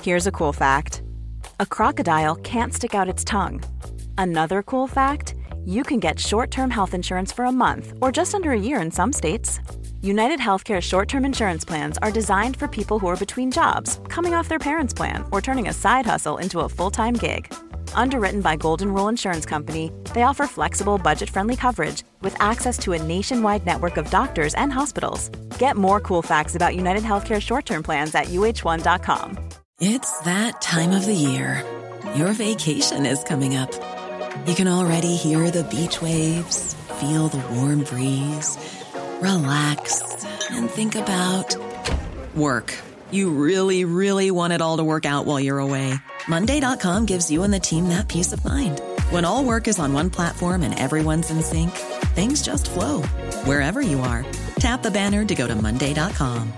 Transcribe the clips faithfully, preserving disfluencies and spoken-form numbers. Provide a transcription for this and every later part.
Here's a cool fact. A crocodile can't stick out its tongue. Another cool fact, you can get short-term health insurance for a month or just under a year in some states. United Healthcare short-term insurance plans are designed for people who are between jobs, coming off their parents' plan, or turning a side hustle into a full-time gig. Underwritten by Golden Rule Insurance Company, they offer flexible, budget-friendly coverage with access to a nationwide network of doctors and hospitals. Get more cool facts about United Healthcare short-term plans at U H one dot com. It's that time of the year. Your vacation is coming up. You can already hear the beach waves, feel the warm breeze, relax, and think about work. You really, really want it all to work out while you're away. Monday dot com gives you and the team that peace of mind. When all work is on one platform and everyone's in sync, things just flow. Wherever you are, tap the banner to go to Monday dot com.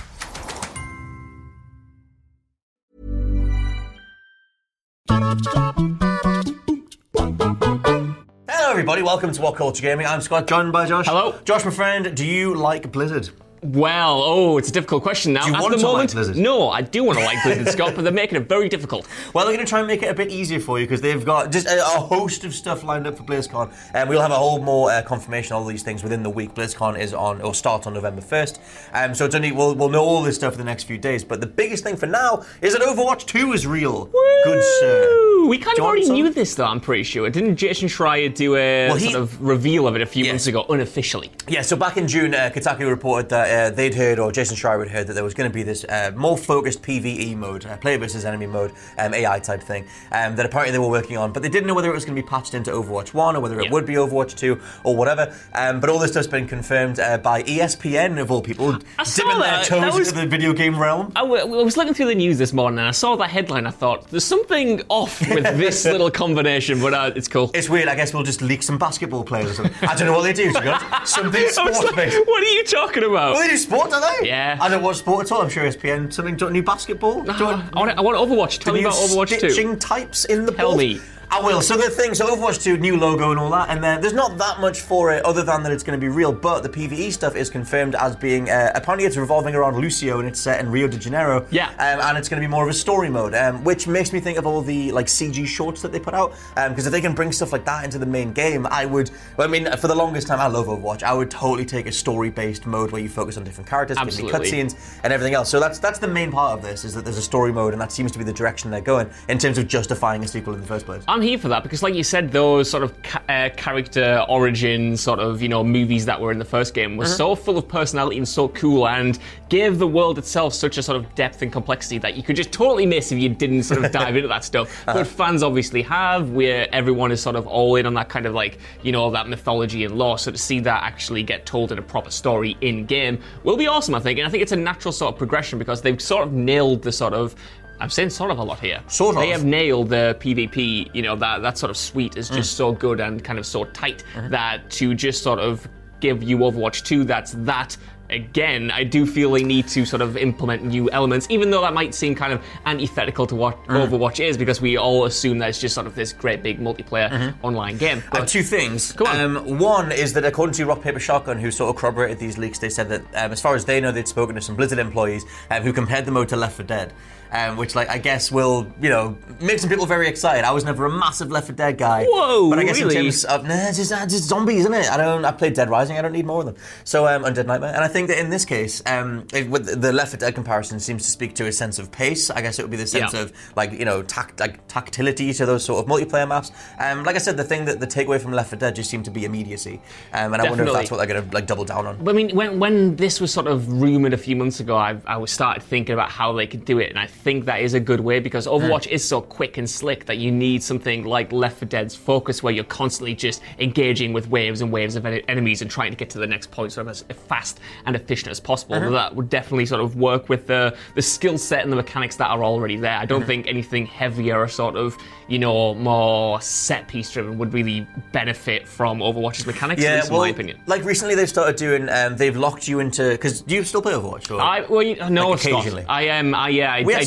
Hello everybody, welcome to What Culture Gaming. I'm Scott, joined by Josh. Hello. Josh, my friend, do you like Blizzard? Well, oh, it's a difficult question now. Do you At want the to moment, like Blizzard? No, I do want to like Blizzard, Scott, but they're making it very difficult. Well, they're going to try and make it a bit easier for you because they've got just a, a host of stuff lined up for BlizzCon, and we'll have a whole more uh, confirmation of all these things within the week. BlizzCon is on or starts on November first, um, so it's only we'll we'll know all this stuff in the next few days. But the biggest thing for now is that Overwatch two is real. Woo! Good sir. We kind Do of you already want knew some? this, though. I'm pretty sure. Didn't Jason Schreier do a Well, he- sort of reveal of it a few Yes. months ago, unofficially? Yeah, so back in June, uh, Kotaku reported that uh, they'd heard, or Jason Schreier had heard, that there was going to be this uh, more focused PvE mode, uh, player versus enemy mode, um, A I type thing, um, that apparently they were working on, but they didn't know whether it was going to be patched into Overwatch one, or whether it Yeah. would be Overwatch two, or whatever. Um, but all this stuff's been confirmed uh, by E S P N, of all people, I saw dipping their that. toes That was- into the video game realm. I, w- I was looking through the news this morning and I saw that headline. I thought, there's something off with this little combination, but uh, it's cool. It's weird, I guess we'll just leak some basketball players or something. I don't know what they do, to be honest. Something I was like, sports-based. what are you talking about? Well, they do sport, don't they? Yeah. I don't watch sport at all. I'm sure E S P N. Something, do you new basketball? Do you want- I want, I want Overwatch. Tell the me new about Overwatch two. stitching types in the Tell ball? me. I will. So the thing, so Overwatch two, new logo and all that, and uh, there's not that much for it other than that it's going to be real, but the PvE stuff is confirmed as being, uh, apparently it's revolving around Lucio and it's set in Rio de Janeiro. Yeah. Um, and it's going to be more of a story mode, um, which makes me think of all the like C G shorts that they put out, because if they can bring stuff like that into the main game, I would, well, I mean, for the longest time, I love Overwatch, I would totally take a story-based mode where you focus on different characters, give me Absolutely. cutscenes and everything else. So that's that's the main part of this, is that there's a story mode, and that seems to be the direction they're going in terms of justifying a sequel in the first place. I'm here for that because, like you said, those sort of ca- uh, character origin sort of, you know, movies that were in the first game were so full of personality and so cool and gave the world itself such a sort of depth and complexity that you could just totally miss if you didn't sort of dive into that stuff. But fans obviously have, where everyone is sort of all in on that kind of like, you know, that mythology and lore. So to see that actually get told in a proper story in game will be awesome, I think. And I think it's a natural sort of progression because they've sort of nailed the sort of, I'm saying sort of a lot here. Sort of. They have nailed the PvP, you know, that, that sort of suite is just so good and kind of so tight that to just sort of give you Overwatch two, that's that. Again, I do feel they need to sort of implement new elements, even though that might seem kind of antithetical to what Overwatch is, because we all assume that it's just sort of this great big multiplayer online game. I have two things. Go on. Um, one is that according to Rock Paper Shotgun, who sort of corroborated these leaks, they said that um, as far as they know, they'd spoken to some Blizzard employees um, who compared the mode to Left four Dead. Um, which, like, I guess will, you know, make some people very excited. I was never a massive Left four Dead guy. Whoa, But I guess really? in terms of, nah, it's just, uh, just zombies, isn't it? I don't, I played Dead Rising, I don't need more of them. So, um, Undead Nightmare. And I think that in this case, um, it, with the Left four Dead comparison seems to speak to a sense of pace. I guess it would be the sense Yeah. of, like, you know, tact, like tactility to those sort of multiplayer maps. Um, like I said, the thing that the takeaway from Left four Dead just seemed to be immediacy. Um, and I wonder if Definitely. that's what they're going to, like, double down on. But I mean, when when this was sort of rumoured a few months ago, I, I was started thinking about how they could do it, and I think that is a good way, because Overwatch is so quick and slick that you need something like Left four Dead's focus, where you're constantly just engaging with waves and waves of en- enemies and trying to get to the next point sort of as fast and efficient as possible. That would definitely sort of work with the the skill set and the mechanics that are already there. I don't think anything heavier or sort of, you know, more set piece driven would really benefit from Overwatch's mechanics, at least in my opinion. like recently they've started doing, um, they've locked you into, because do you still play Overwatch? Or? I well, you, no, Like Scott. occasionally. I am. I yeah. I, We I had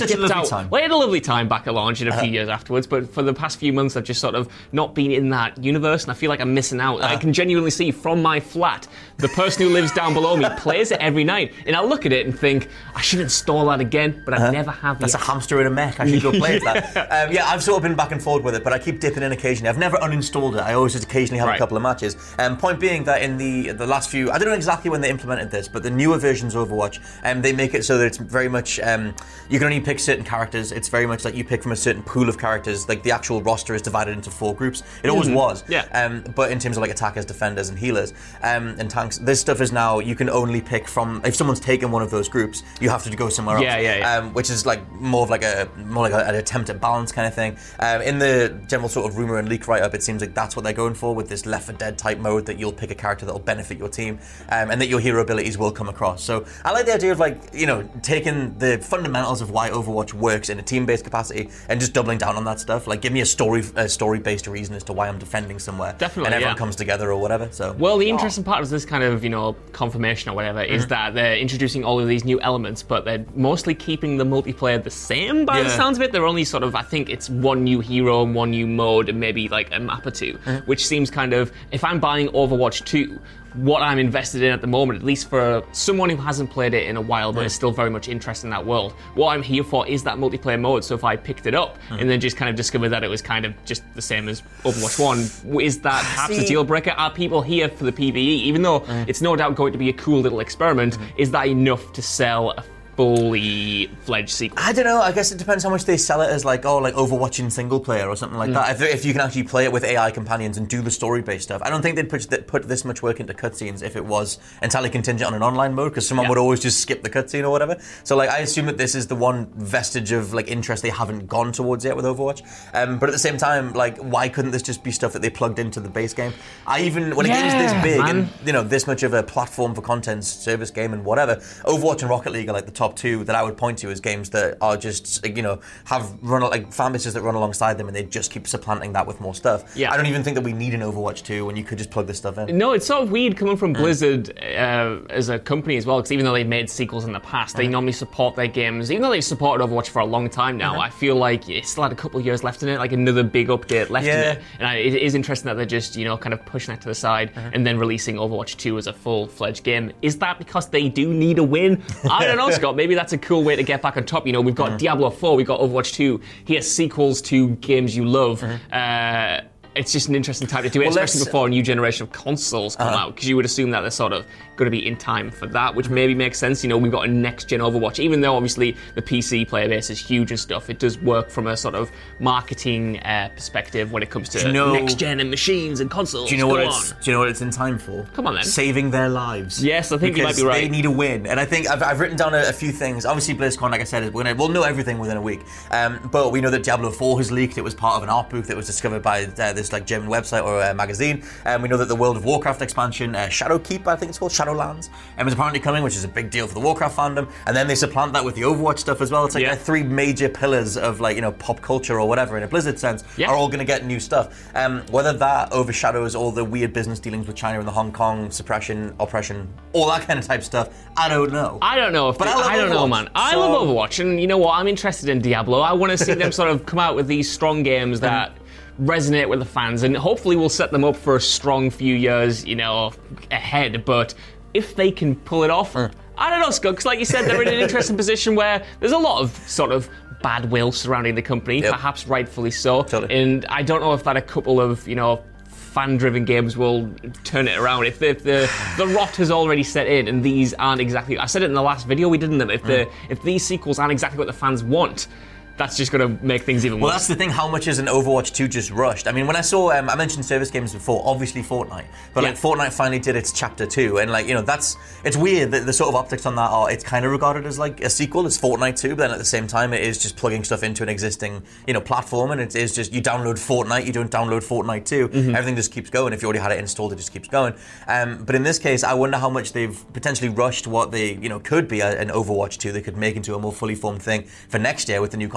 such a dipped lovely out. time. Well, I had a lovely time back at launch and a few uh-huh. years afterwards, but for the past few months, I've just sort of not been in that universe, and I feel like I'm missing out. Uh-huh. I can genuinely see from my flat, the person who lives down below me plays it every night, and I look at it and think, I should install that again, but uh-huh. I never have That's yet. a hamster in a mech. I should go play yeah. that. Um, yeah, I've sort of been back and forth with it, but I keep dipping in occasionally. I've never uninstalled it. I always just occasionally have right. a couple of matches. Um, point being that in the the last few, I don't know exactly when they implemented this, but the newer versions of Overwatch, um, they make it so that it's very much, um, you can only pick certain characters. It's very much like you pick from a certain pool of characters. Like the actual roster is divided into four groups. It always mm-hmm. was. Yeah. Um, but in terms of like attackers, defenders, and healers, um, and tanks, this stuff is now, you can only pick from, if someone's taken one of those groups, you have to go somewhere else. Yeah, yeah, yeah. Um, which is like more of like a, more like a, an attempt at balance kind of thing. Um, in the general sort of rumor and leak write-up, it seems like that's what they're going for with this Left four Dead type mode, that you'll pick a character that will benefit your team, um, and that your hero abilities will come across. So I like the idea of like, you know, taking the fundamentals of why Overwatch works in a team-based capacity and just doubling down on that stuff. Like, give me a story, a story-based reason as to why I'm defending somewhere. Definitely, and everyone yeah. comes together or whatever. So well, the interesting oh. part of this kind of, you know, confirmation or whatever mm-hmm. is that they're introducing all of these new elements, but they're mostly keeping the multiplayer the same by yeah. the sounds of it. They're only sort of, I think it's one new hero and one new mode and maybe like a map or two, mm-hmm. which seems kind of, if I'm buying Overwatch two, what I'm invested in at the moment, at least for someone who hasn't played it in a while but mm. is still very much interested in that world, what I'm here for is that multiplayer mode. So if I picked it up mm. and then just kind of discovered that it was kind of just the same as Overwatch one, is that perhaps a deal breaker? Are people here for the PvE? Even though mm. it's no doubt going to be a cool little experiment, mm. is that enough to sell a fully fledged sequel? I don't know. I guess it depends how much they sell it as, like, oh, like Overwatch in single player or something like mm. that. If, if you can actually play it with A I companions and do the story-based stuff. I don't think they'd put, put this much work into cutscenes if it was entirely contingent on an online mode, because someone yeah. would always just skip the cutscene or whatever. So, like, I assume that this is the one vestige of, like, interest they haven't gone towards yet with Overwatch. Um, but at the same time, like, why couldn't this just be stuff that they plugged into the base game? I even, when a yeah, game's this big man. and, you know, this much of a platform for content, service game and whatever, Overwatch and Rocket League are, like, the top two that I would point to as games that are just, you know, have run like fan bases that run alongside them, and they just keep supplanting that with more stuff. Yeah. I don't even think that we need an Overwatch two when you could just plug this stuff in. No, it's sort of weird coming from Blizzard uh, as a company as well, because even though they've made sequels in the past, they mm. normally support their games. Even though they've supported Overwatch for a long time now, mm-hmm. I feel like it still had a couple of years left in it, like another big update left yeah. in it. And I, it is interesting that they're just, you know, kind of pushing that to the side mm-hmm. and then releasing Overwatch two as a full-fledged game. Is that because they do need a win? I don't know, Scott. Maybe that's a cool way to get back on top. You know, we've got mm-hmm. Diablo four, we've got Overwatch two. Here's sequels to games you love. Mm-hmm. Uh, it's just an interesting time to do it, well, especially before a new generation of consoles come uh-huh. out, because you would assume that they're sort of going to be in time for that, which maybe makes sense. You know, we've got a next-gen Overwatch. Even though, obviously, the P C player base is huge and stuff, it does work from a sort of marketing uh, perspective when it comes to you know, next-gen and machines and consoles. Do you know Go what on. it's? Do you know what it's in time for? Come on, then. Saving their lives. Yes, I think because you might be right. They need a win, and I think I've, I've written down a, a few things. Obviously, BlizzCon, like I said, is we're gonna, we'll know everything within a week. Um, but we know that Diablo four has leaked. It was part of an art book that was discovered by uh, this like German website or a magazine. And um, we know that the World of Warcraft expansion, uh, Shadowkeep, I think it's called, Shadowlands, um, is apparently coming, which is a big deal for the Warcraft fandom. And then they supplant that with the Overwatch stuff as well. It's like yeah. uh, three major pillars of like, you know, pop culture or whatever in a Blizzard sense yeah. are all going to get new stuff. Um, whether that overshadows all the weird business dealings with China and the Hong Kong suppression, oppression, all that kind of type stuff, I don't know. I don't know. If but they, I, love I don't Overwatch, know, man. I so... love Overwatch, and you know what? I'm interested in Diablo. I want to see them sort of come out with these strong games that resonate with the fans, and hopefully we'll set them up for a strong few years, you know, ahead. But if they can pull it off, mm. I don't know, Scott, because like you said, they're in an interesting position where there's a lot of sort of bad will surrounding the company, yep. perhaps rightfully so. Totally. And I don't know if that a couple of, you know, fan-driven games will turn it around. If the, if the the rot has already set in and these aren't exactly, I said it in the last video we did in them, if the mm. if these sequels aren't exactly what the fans want, that's just going to make things even worse. Well, that's the thing. How much is an Overwatch two just rushed? I mean, when I saw, um, I mentioned service games before, obviously Fortnite, but yeah. like Fortnite finally did its chapter two, and like, you know, that's, it's weird that the sort of optics on that are, it's kind of regarded as like a sequel, it's Fortnite two, but then at the same time it is just plugging stuff into an existing, you know, platform, and it is just, you download Fortnite, you don't download Fortnite two, mm-hmm. everything just keeps going. If you already had it installed, it just keeps going. Um, but in this case, I wonder how much they've potentially rushed what they, you know, could be a, an Overwatch two they could make into a more fully formed thing for next year with the new console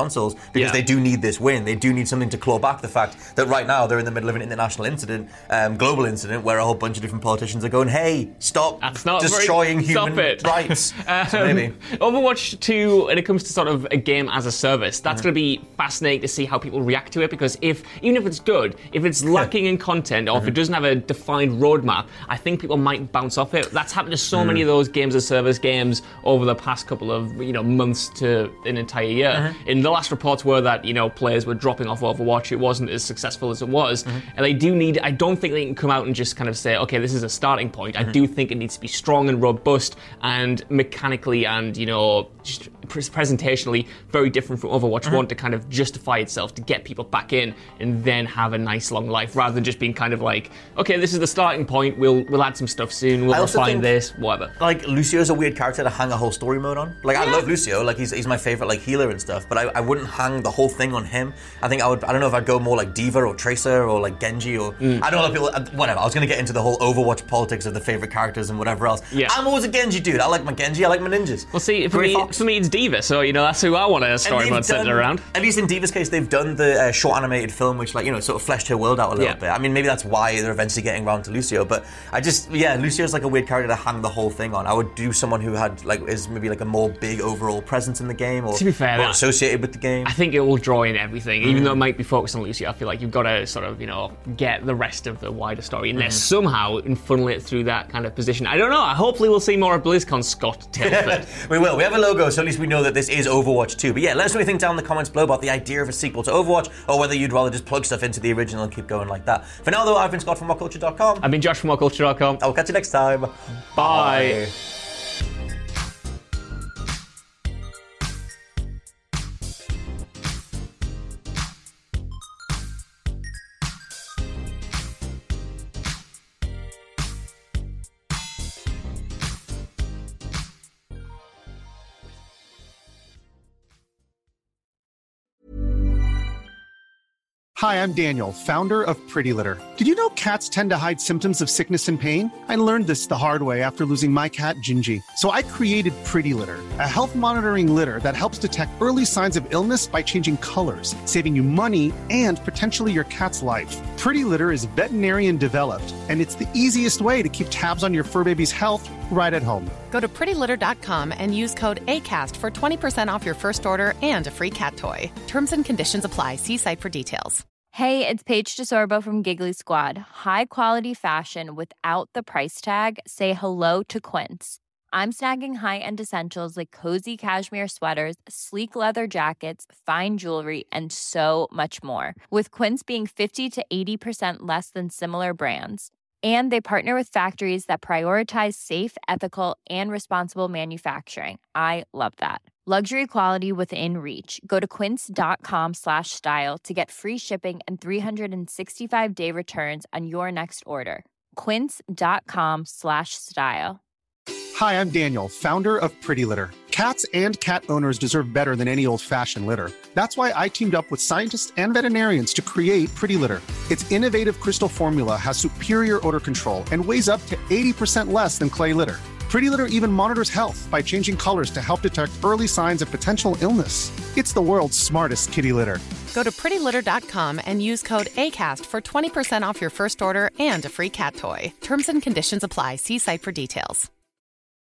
consoles because Yeah. they do need this win. They do need something to claw back the fact that right now they're in the middle of an international incident, um, global incident, where a whole bunch of different politicians are going, hey, stop That's not destroying very, human stop it. rights. Um, so maybe. Overwatch two, when it comes to sort of a game as a service, that's Mm-hmm. going to be fascinating to see how people react to it, because if, even if it's good, if it's lacking in content, or Mm-hmm. if it doesn't have a defined roadmap, I think people might bounce off it. That's happened to so Mm. many of those games as service games over the past couple of, you know, months to an entire year. Mm-hmm. And the last reports were that, you know, players were dropping off Overwatch. It wasn't as successful as it was. Mm-hmm. And they do need, I don't think they can come out and just kind of say, okay, this is a starting point. Mm-hmm. I do think it needs to be strong and robust and mechanically and, you know, just pre- presentationally very different from Overwatch Mm-hmm. one to kind of justify itself, to get people back in and then have a nice long life, rather than just being kind of like, okay, this is the starting point, we'll we'll add some stuff soon, we'll I also refine think- this, whatever. Like, Lucio's a weird character to hang a whole story mode on. Like, I love Lucio, like, he's, he's my favorite, like, healer and stuff, but I, I wouldn't hang the whole thing on him. I think I would, I don't know if I'd go more like D.Va or Tracer or, like, Genji or, Mm. I don't know if people, whatever, I was gonna get into the whole Overwatch politics of the favorite characters and whatever else. Yeah. I'm always a Genji dude. I like my Genji, I like my ninjas. Well, see, for Grey me, Fox. for me, it's D.Va, so, you know, that's who I want a And story they've mode centered done- around. At least in D.Va's case, they've done the uh, short animated film, which, like, you know, sort of fleshed her world out a little Yeah. bit. I mean, maybe that's why they're eventually getting around to Lucio, but I just, yeah, Lucio's like a weird character to hang the whole thing on. I would do someone who had, like, is maybe like a more big overall presence in the game, or To be fair, more that- associated with the game. I think it will draw in everything. Even Mm. though it might be focused on Lucio, I feel like you've got to sort of, you know, get the rest of the wider story, unless Mm. somehow you can funnel it through that kind of position. I don't know. Hopefully we'll see more of BlizzCon Scott Tilford. We will. We have a logo, so at least we know that this is Overwatch two. But yeah, let us know what you think down in the comments below about the idea of a sequel to Overwatch, or whether you'd rather just plug stuff into the original and keep going like that. For now, though, I've been Scott from what culture dot com. I've been Josh from what culture dot com. I will catch you next time. Bye. Hi, I'm Daniel, founder of Pretty Litter. Did you know cats tend to hide symptoms of sickness and pain? I learned this the hard way after losing my cat, Gingy. So I created Pretty Litter, a health monitoring litter that helps detect early signs of illness by changing colors, saving you money and potentially your cat's life. Pretty Litter is veterinarian developed, and it's the easiest way to keep tabs on your fur baby's health right at home. Go to pretty litter dot com and use code ACAST for twenty percent off your first order and a free cat toy. Terms and conditions apply. See site for details. Hey, it's Paige DeSorbo from Giggly Squad. High quality fashion without the price tag. Say hello to Quince. I'm snagging high-end essentials like cozy cashmere sweaters, sleek leather jackets, fine jewelry, and so much more. With Quince being fifty to eighty percent less than similar brands. And they partner with factories that prioritize safe, ethical, and responsible manufacturing. I love that. Luxury quality within reach. Go to quince.com slash style to get free shipping and three sixty-five day returns on your next order. Quince.com slash style. Hi, I'm Daniel, founder of Pretty Litter. Cats and cat owners deserve better than any old-fashioned litter. That's why I teamed up with scientists and veterinarians to create Pretty Litter. Its innovative crystal formula has superior odor control and weighs up to eighty percent less than clay litter. Pretty Litter even monitors health by changing colors to help detect early signs of potential illness. It's the world's smartest kitty litter. Go to pretty litter dot com and use code ACAST for twenty percent off your first order and a free cat toy. Terms and conditions apply. See site for details.